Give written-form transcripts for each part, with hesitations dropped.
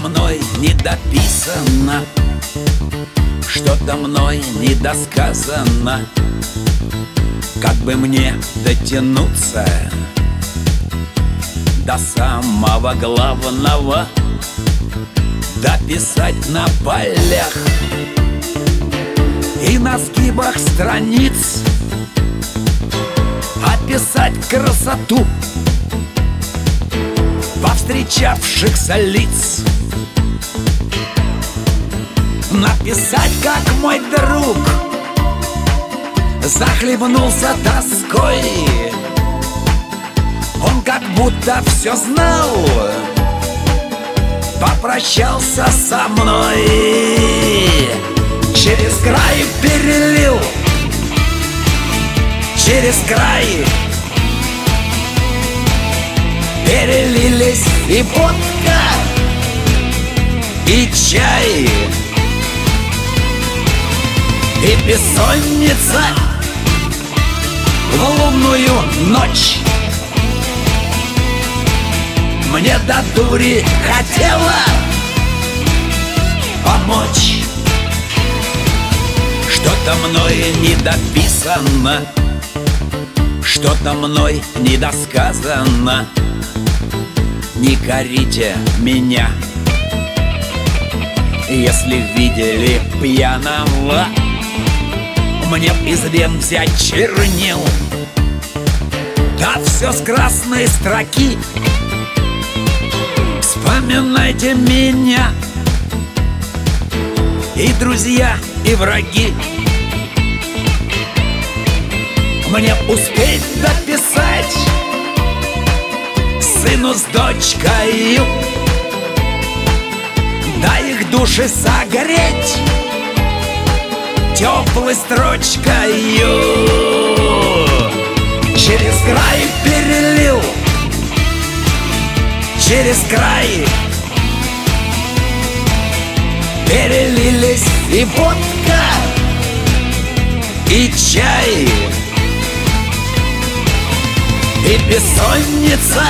мной не дописано, что-то мной недосказано. Как бы мне дотянуться до самого главного, дописать на полях и на сгибах страниц, описать красоту повстречавшихся лиц, написать, как мой друг захлебнулся тоской. Он как будто все знал, попрощался со мной, через край перелил, через край перелились и водка, и чай, и бессонница в лунную ночь. Мне до дури хотела помочь. Что-то мной не дописано, что-то мной недосказано. Не корите меня, если видели пьяного. Мне б из вен взять чернил, да все с красной строки. Вспоминайте меня, и друзья, и враги. Мне успеть дописать сыну с дочкою, да их души согреть теплой строчкою. Через край перелил, через край перелились и водка, и чай, и бессонница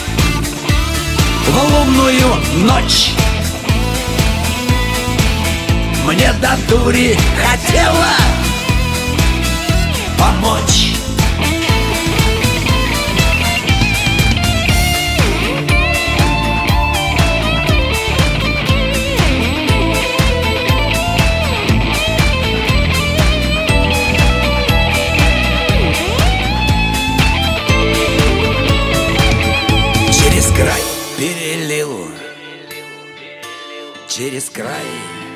в лунную ночь. Мне до дури хотела помочь. Через край перелил, через край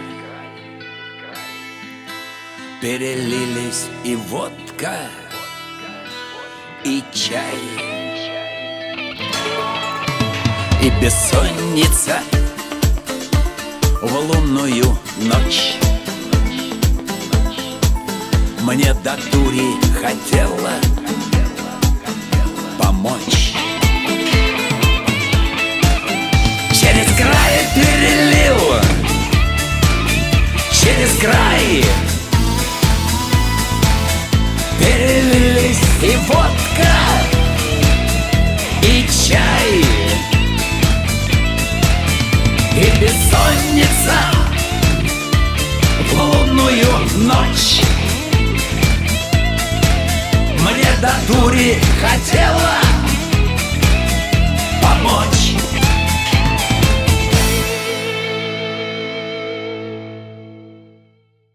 перелились и водка, и чай, и бессонница в лунную ночь. Мне до дури хотела помочь. Через край перелил, через край перелились и водка, и чай, и бессонница в лунную ночь. Мне до дури хотела